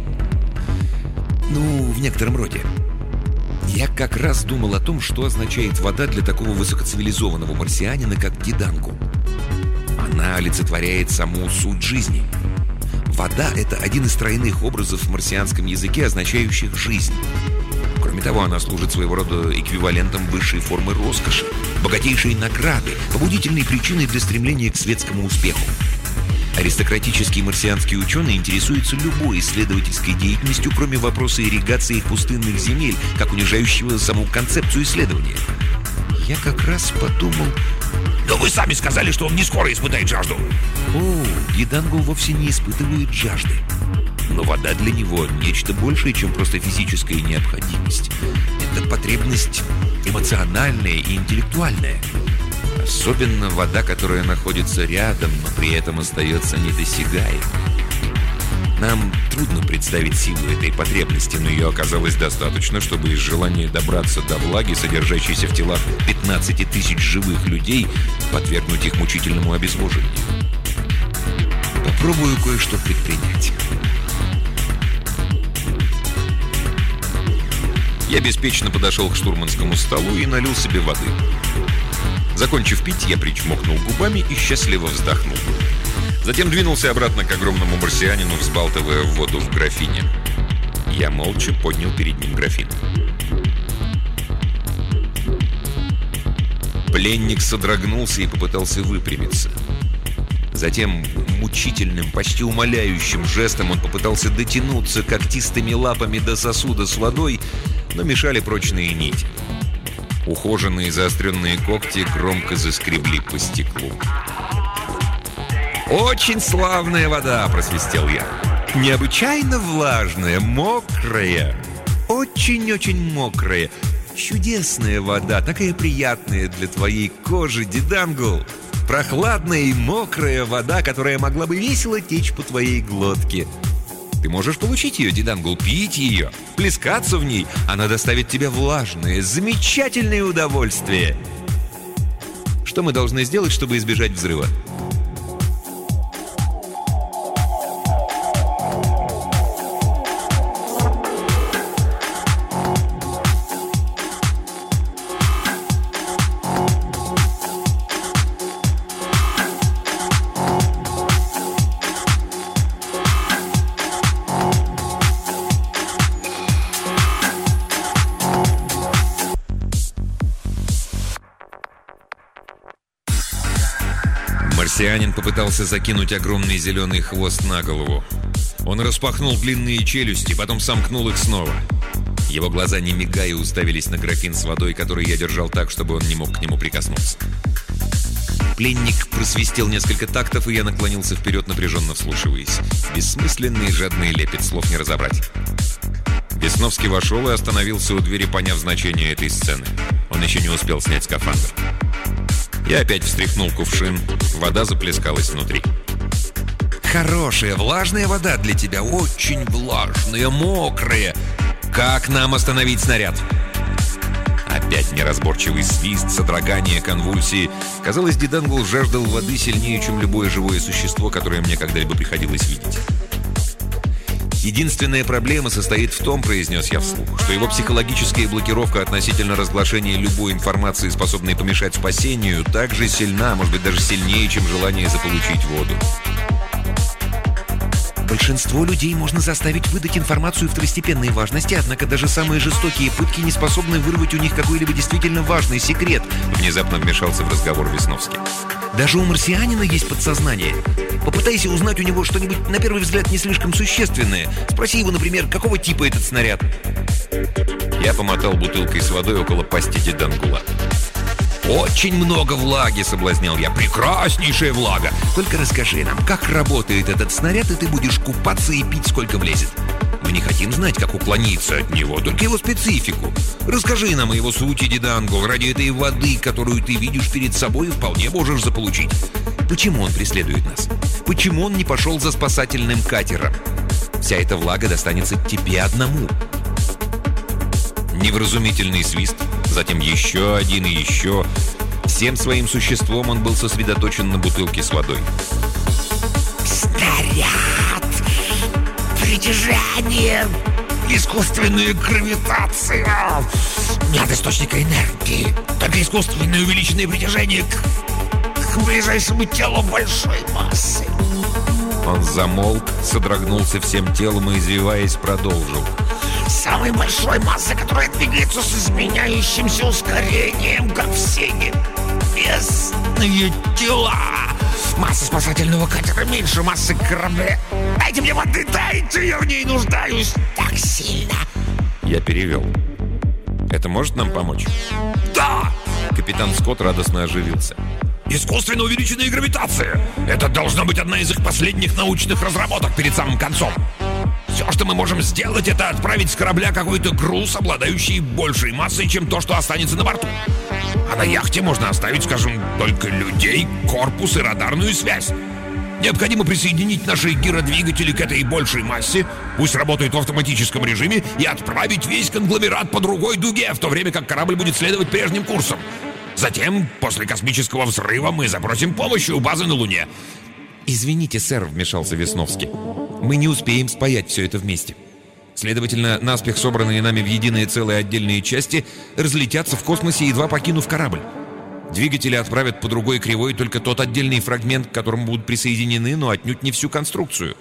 «Ну, в некотором роде. Я как раз думал о том, что означает вода для такого высокоцивилизованного марсианина, как Дидангул. Она олицетворяет саму суть жизни. Вода — это один из тройных образов в марсианском языке, означающих «жизнь». Кроме того, она служит своего рода эквивалентом высшей формы роскоши, богатейшей награды, побудительной причиной для стремления к светскому успеху. Аристократические марсианские ученые интересуются любой исследовательской деятельностью, кроме вопроса ирригации их пустынных земель, как унижающего саму концепцию исследования. Я как раз подумал... «Но вы сами сказали, что он не скоро испытает жажду». О, Дидангул вовсе не испытывает жажды. Но вода для него нечто большее, чем просто физическая необходимость. Это потребность эмоциональная и интеллектуальная. Особенно вода, которая находится рядом, но при этом остается недосягаемой. Нам трудно представить силу этой потребности, но ее оказалось достаточно, чтобы из желания добраться до влаги, содержащейся в телах 15 тысяч живых людей, подвергнуть их мучительному обезвоживанию. Попробую кое-что предпринять. Я беспечно подошел к штурманскому столу и налил себе воды. Закончив пить, я причмокнул губами и счастливо вздохнул. Затем двинулся обратно к огромному марсианину, взбалтывая воду в графине. Я молча поднял перед ним графин. Пленник содрогнулся и попытался выпрямиться. Затем мучительным, почти умоляющим жестом он попытался дотянуться когтистыми лапами до сосуда с водой, но мешали прочные нити. Ухоженные заостренные когти громко заскребли по стеклу. «Очень славная вода!» – просвистел я. «Необычайно влажная, мокрая, очень-очень мокрая. Чудесная вода, такая приятная для твоей кожи, Дидангул. Прохладная и мокрая вода, которая могла бы весело течь по твоей глотке. Ты можешь получить ее, Дидангул, пить ее, плескаться в ней. Она доставит тебе влажное, замечательное удовольствие. Что мы должны сделать, чтобы избежать взрыва?» Марсианин попытался закинуть огромный зеленый хвост на голову. Он распахнул длинные челюсти, потом сомкнул их снова. Его глаза, не мигая, уставились на графин с водой, который я держал так, чтобы он не мог к нему прикоснуться. Пленник просвистел несколько тактов, и я наклонился вперед, напряженно вслушиваясь. Бессмысленный и жадный лепет, слов не разобрать. Весновский вошел и остановился у двери, поняв значение этой сцены. Он еще не успел снять скафандр. Я опять встряхнул кувшин. Вода заплескалась внутри. «Хорошая, влажная вода для тебя. Очень влажная, мокрая. Как нам остановить снаряд?» Опять неразборчивый свист, содрогание, конвульсии. Казалось, Дидангул жаждал воды сильнее, чем любое живое существо, которое мне когда-либо приходилось видеть. Единственная проблема состоит в том, произнес я вслух, что его психологическая блокировка относительно разглашения любой информации, способной помешать спасению, так же сильна, может быть, даже сильнее, чем желание заполучить воду. Большинство людей можно заставить выдать информацию второстепенной важности, однако даже самые жестокие пытки не способны вырвать у них какой-либо действительно важный секрет, внезапно вмешался в разговор Весновский. Даже у марсианина есть подсознание. Попытайся узнать у него что-нибудь, на первый взгляд, не слишком существенное. Спроси его, например, какого типа этот снаряд. Я помотал бутылкой с водой около пасти Дедангула. «Очень много влаги», — соблазнял я. «Прекраснейшая влага! Только расскажи нам, как работает этот снаряд, и ты будешь купаться и пить, сколько влезет. Мы не хотим знать, как уклониться от него, только его специфику. Расскажи нам о его сути, Дедангул. Ради этой воды, которую ты видишь перед собой, вполне можешь заполучить. Почему он преследует нас? Почему он не пошел за спасательным катером? Вся эта влага достанется тебе одному». Невразумительный свист, затем еще один и еще. Всем своим существом он был сосредоточен на бутылке с водой. «Снаряд! Притяжение! Искусственная гравитация! Нет источника энергии! Только искусственное увеличенное притяжение к ближайшему телу большой массы!» Он замолк, содрогнулся всем телом и, извиваясь, продолжил. «Самой большой массы, которая двигается с изменяющимся ускорением, как все небесные тела. Масса спасательного катера меньше массы корабля. Дайте мне воды, дайте, я в ней нуждаюсь так сильно». Я перевел. «Это может нам помочь?» «Да!» Капитан Скотт радостно оживился. «Искусственно увеличенная гравитация. Это должна быть одна из их последних научных разработок перед самым концом. Все, что мы можем сделать, это отправить с корабля какой-то груз, обладающий большей массой, чем то, что останется на борту. А на яхте можно оставить, скажем, только людей, корпус и радарную связь. Необходимо присоединить наши гиродвигатели к этой большей массе, пусть работают в автоматическом режиме, и отправить весь конгломерат по другой дуге, в то время как корабль будет следовать прежним курсом. Затем, после космического взрыва, мы запросим помощи у базы на Луне». «Извините, сэр», — вмешался Весновский. «Мы не успеем спаять все это вместе. Следовательно, наспех собранные нами в единое целое отдельные части разлетятся в космосе, едва покинув корабль. Двигатели отправят по другой кривой только тот отдельный фрагмент, к которому будут присоединены, но отнюдь не всю конструкцию».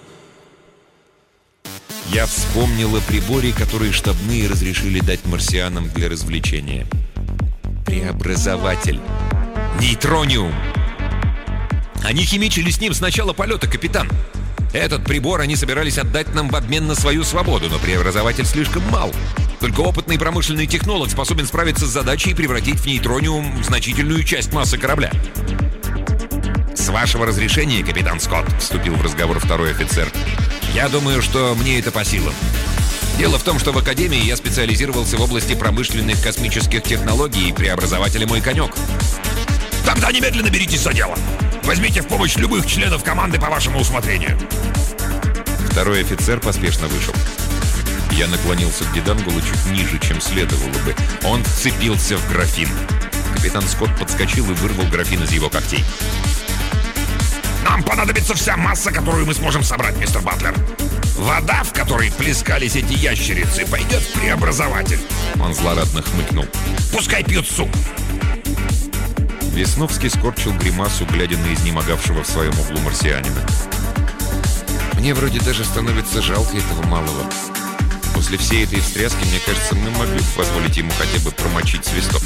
Я вспомнил о приборе, который штабные разрешили дать марсианам для развлечения. Преобразователь. Нейтрониум. Они химичили с ним с начала полета, капитан. Этот прибор они собирались отдать нам в обмен на свою свободу, но преобразователь слишком мал. Только опытный промышленный технолог способен справиться с задачей и превратить в нейтрониум значительную часть массы корабля. «С вашего разрешения, капитан Скотт», — вступил в разговор второй офицер, «я думаю, что мне это по силам. Дело в том, что в Академии я специализировался в области промышленных космических технологий, и преобразователи мой конек». «Тогда немедленно беритесь за дело. Возьмите в помощь любых членов команды по вашему усмотрению». Второй офицер поспешно вышел. Я наклонился к Дедангулу чуть ниже, чем следовало бы. Он вцепился в графин. Капитан Скотт подскочил и вырвал графин из его когтей. «Нам понадобится вся масса, которую мы сможем собрать, мистер Батлер. Вода, в которой плескались эти ящерицы, пойдет в преобразователь». Он злорадно хмыкнул. «Пускай пьют суп». Весновский скорчил гримасу, глядя на изнемогавшего в своем углу марсианина. «Мне вроде даже становится жалко этого малого. После всей этой встряски, мне кажется, мы могли бы позволить ему хотя бы промочить свисток».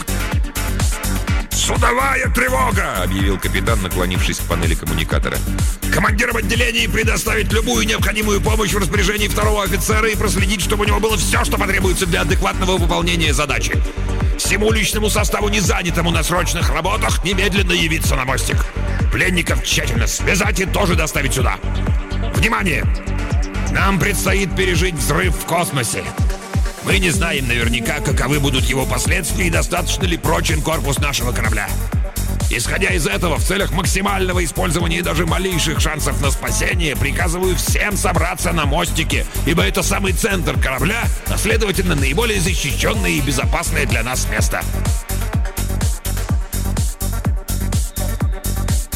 «Судовая тревога!» — объявил капитан, наклонившись к панели коммуникатора. «Командирам отделений предоставить любую необходимую помощь в распоряжении второго офицера и проследить, чтобы у него было все, что потребуется для адекватного выполнения задачи. Всему личному составу, не занятому на срочных работах, немедленно явиться на мостик. Пленников тщательно связать и тоже доставить сюда. Внимание! Нам предстоит пережить взрыв в космосе. Мы не знаем наверняка, каковы будут его последствия и достаточно ли прочен корпус нашего корабля. Исходя из этого, в целях максимального использования даже малейших шансов на спасение, приказываю всем собраться на мостике, ибо это самый центр корабля, а следовательно, наиболее защищенное и безопасное для нас место».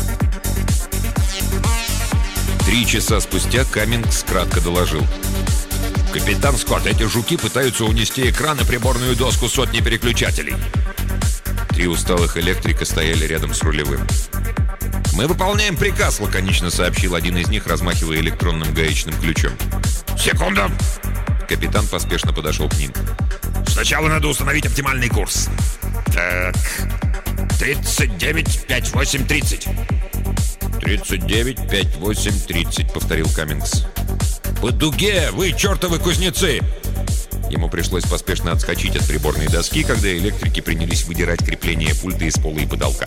Три часа спустя Каммингс кратко доложил. «Капитан Скотт, эти жуки пытаются унести экран и приборную доску сотни переключателей». 3 усталых электрика стояли рядом с рулевым. «Мы выполняем приказ», — лаконично сообщил один из них, размахивая электронным гаечным ключом. «Секунду!» Капитан поспешно подошел к ним. «Сначала надо установить оптимальный курс. Так, 39-58-30». 39-58-30, повторил Каммингс. «По дуге! Вы чертовы кузнецы!» Ему пришлось поспешно отскочить от приборной доски, когда электрики принялись выдирать крепление пульта из пола и потолка.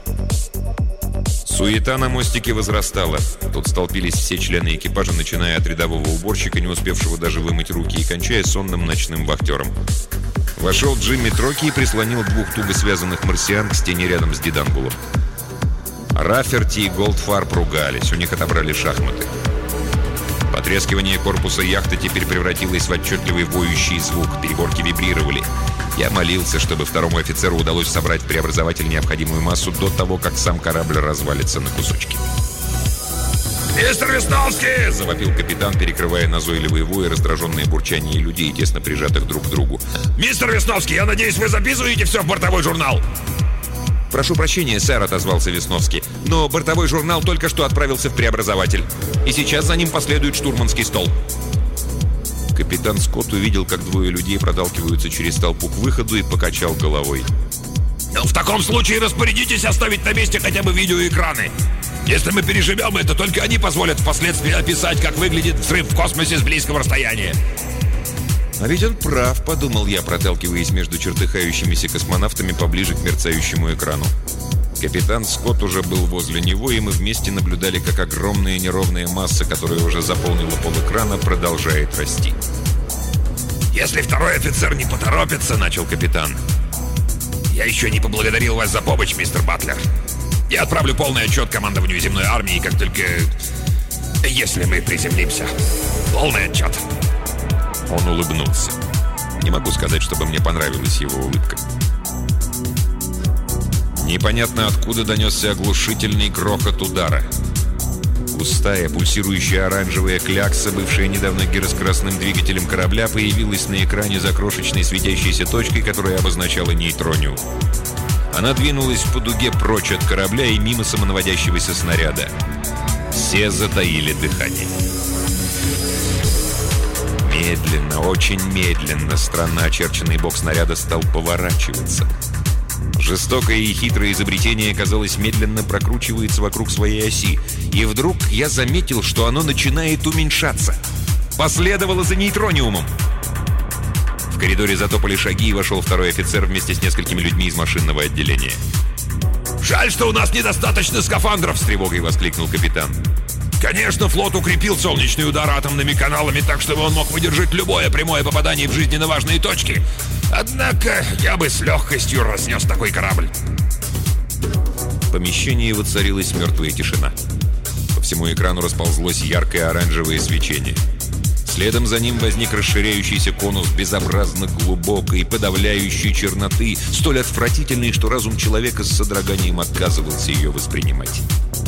Суета на мостике возрастала. Тут столпились все члены экипажа, начиная от рядового уборщика, не успевшего даже вымыть руки, и кончая сонным ночным вахтером. Вошел Джимми Троки и прислонил 2 туго связанных марсиан к стене рядом с Дидангулом. Рафферти и Голдфарб ругались, у них отобрали шахматы. Потрескивание корпуса яхты теперь превратилось в отчетливый воющий звук, переборки вибрировали. Я молился, чтобы второму офицеру удалось собрать в преобразователь необходимую массу до того, как сам корабль развалится на кусочки. «Мистер Весновский!» — завопил капитан, перекрывая назойливые вои, раздраженные бурчания людей, тесно прижатых друг к другу. «Мистер Весновский, я надеюсь, вы записываете все в бортовой журнал?» «Прошу прощения, сэр», — отозвался Весновский, «но бортовой журнал только что отправился в преобразователь, и сейчас за ним последует штурманский стол». Капитан Скотт увидел, как 2 людей проталкиваются через толпу к выходу, и покачал головой. «Ну, в таком случае распорядитесь оставить на месте хотя бы видеоэкраны. Если мы переживем это, только они позволят впоследствии описать, как выглядит взрыв в космосе с близкого расстояния». «А ведь он прав», — подумал я, проталкиваясь между чертыхающимися космонавтами поближе к мерцающему экрану. Капитан Скотт уже был возле него, и мы вместе наблюдали, как огромная неровная масса, которая уже заполнила полэкрана, продолжает расти. «Если второй офицер не поторопится», — начал капитан. «Я еще не поблагодарил вас за помощь, мистер Батлер. Я отправлю полный отчет командованию земной армии, как только... если мы приземлимся. Полный отчет». Он улыбнулся. Не могу сказать, чтобы мне понравилась его улыбка. Непонятно откуда донесся оглушительный грохот удара. Густая, пульсирующая оранжевая клякса, бывшая недавно гироскоростным двигателем корабля, появилась на экране за крошечной светящейся точкой, которая обозначала нейтрониум. Она двинулась по дуге прочь от корабля и мимо самонаводящегося снаряда. Все затаили дыхание. Медленно, очень медленно странно очерченный бок снаряда стал поворачиваться. Жестокое и хитрое изобретение, казалось, медленно прокручивается вокруг своей оси. И вдруг я заметил, что оно начинает уменьшаться. Последовало за нейтрониумом. В коридоре затопали шаги, и вошел второй офицер вместе с несколькими людьми из машинного отделения. «Жаль, что у нас недостаточно скафандров!» — с тревогой воскликнул капитан. «Конечно, флот укрепил солнечный удар атомными каналами так, чтобы он мог выдержать любое прямое попадание в жизненно важные точки. Однако я бы с легкостью разнес такой корабль». В помещении воцарилась мертвая тишина. По всему экрану расползлось яркое оранжевое свечение. Следом за ним возник расширяющийся конус безобразно глубокой, подавляющей черноты, столь отвратительной, что разум человека с содроганием отказывался ее воспринимать.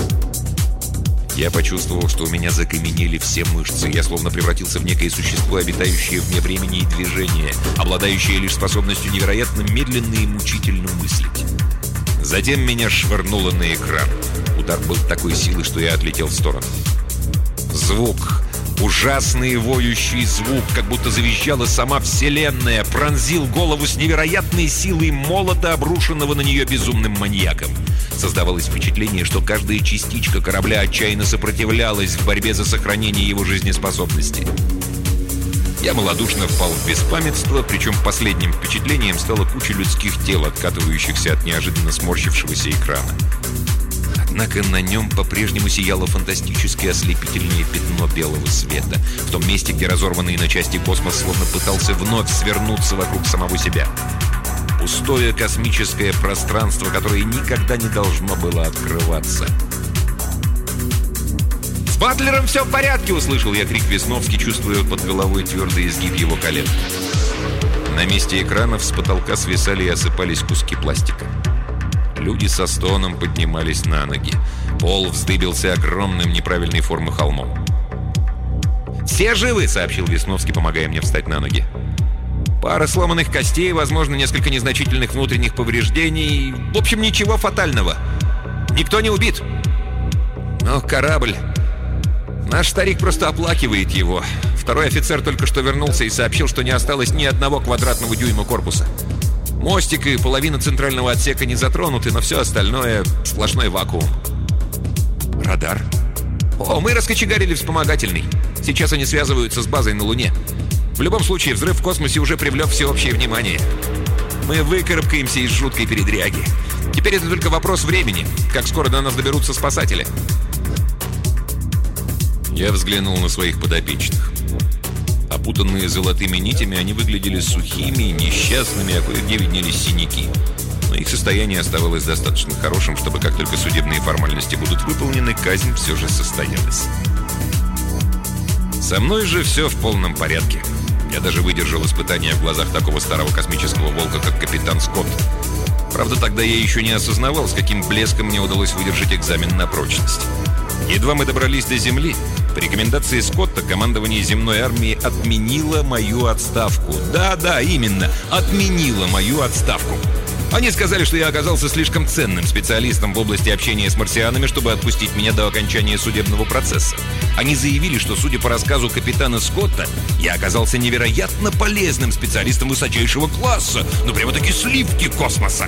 Я почувствовал, что у меня закаменели все мышцы. Я словно превратился в некое существо, обитающее вне времени и движения, обладающее лишь способностью невероятно медленно и мучительно мыслить. Затем меня швырнуло на экран. Удар был такой силы, что я отлетел в сторону. Звук, ужасный воющий звук, как будто завизжала сама Вселенная, пронзил голову с невероятной силой молота, обрушенного на нее безумным маньяком. Создавалось впечатление, что каждая частичка корабля отчаянно сопротивлялась в борьбе за сохранение его жизнеспособности. Я малодушно впал в беспамятство, причем последним впечатлением стала куча людских тел, откатывающихся от неожиданно сморщившегося экрана. Однако на нем по-прежнему сияло фантастическое ослепительное пятно белого света, в том месте, где разорванный на части космос словно пытался вновь свернуться вокруг самого себя. Пустое космическое пространство, которое никогда не должно было открываться. «С Батлером все в порядке!» — услышал я крик Весновский, чувствуя под головой твердый изгиб его колен. На месте экранов с потолка свисали и осыпались куски пластика. Люди со стоном поднимались на ноги. Пол вздыбился огромным неправильной формы холмом. «Все живы», — сообщил Весновский, помогая мне встать на ноги. «Пара сломанных костей, возможно, несколько незначительных внутренних повреждений. В общем, ничего фатального. Никто не убит. Но корабль... Наш старик просто оплакивает его. Второй офицер только что вернулся и сообщил, что не осталось ни одного квадратного дюйма корпуса. Мостик и половина центрального отсека не затронуты, но все остальное — сплошной вакуум». «Радар?» «О, мы раскочегарили вспомогательный. Сейчас они связываются с базой на Луне. В любом случае, взрыв в космосе уже привлек всеобщее внимание. Мы выкарабкаемся из жуткой передряги. Теперь это только вопрос времени, как скоро до нас доберутся спасатели». Я взглянул на своих подопечных. Опутанные золотыми нитями, они выглядели сухими, несчастными, а кое-где виднелись синяки. Но их состояние оставалось достаточно хорошим, чтобы как только судебные формальности будут выполнены, казнь все же состоялась. Со мной же все в полном порядке. Я даже выдержал испытания в глазах такого старого космического волка, как капитан Скотт. Правда, тогда я еще не осознавал, с каким блеском мне удалось выдержать экзамен на прочность. Едва мы добрались до Земли, по рекомендации Скотта командование земной армии отменило мою отставку. Да, именно, отменило мою отставку. Они сказали, что я оказался слишком ценным специалистом в области общения с марсианами, чтобы отпустить меня до окончания судебного процесса. Они заявили, что, судя по рассказу капитана Скотта, я оказался невероятно полезным специалистом высочайшего класса, но прямо-таки сливки космоса.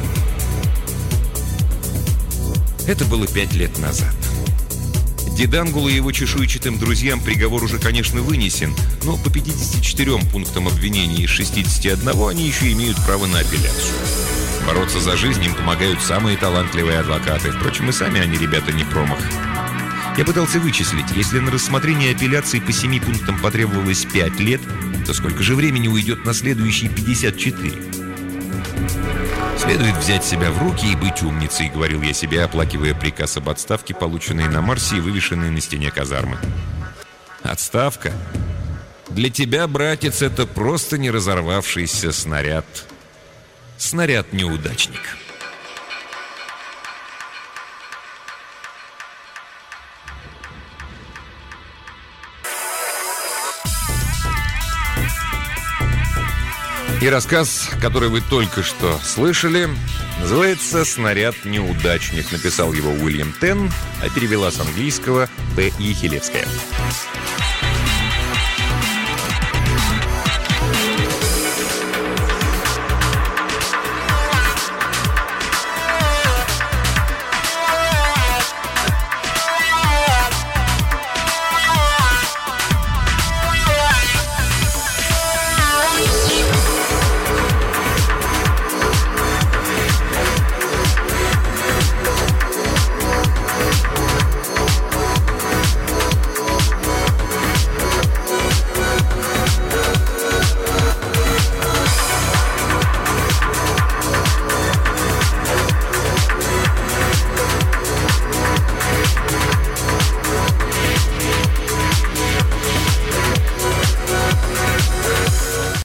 Это было 5 лет назад. Дедангулу и его чешуйчатым друзьям приговор уже, конечно, вынесен, но по 54 пунктам обвинений из 61 они еще имеют право на апелляцию. Бороться за жизнь им помогают самые талантливые адвокаты. Впрочем, и сами они, ребята, не промах. Я пытался вычислить, если на рассмотрение апелляции по 7 пунктам потребовалось 5 лет, то сколько же времени уйдет на следующие 54? «Следует взять себя в руки и быть умницей», — говорил я себе, оплакивая приказ об отставке, полученный на Марсе и вывешенный на стене казармы. «Отставка? Для тебя, братец, это просто не разорвавшийся снаряд. Снаряд-неудачник». И рассказ, который вы только что слышали, называется «Снаряд-неудачник». Написал его Уильям Тен, а перевела с английского П. Ехелевская.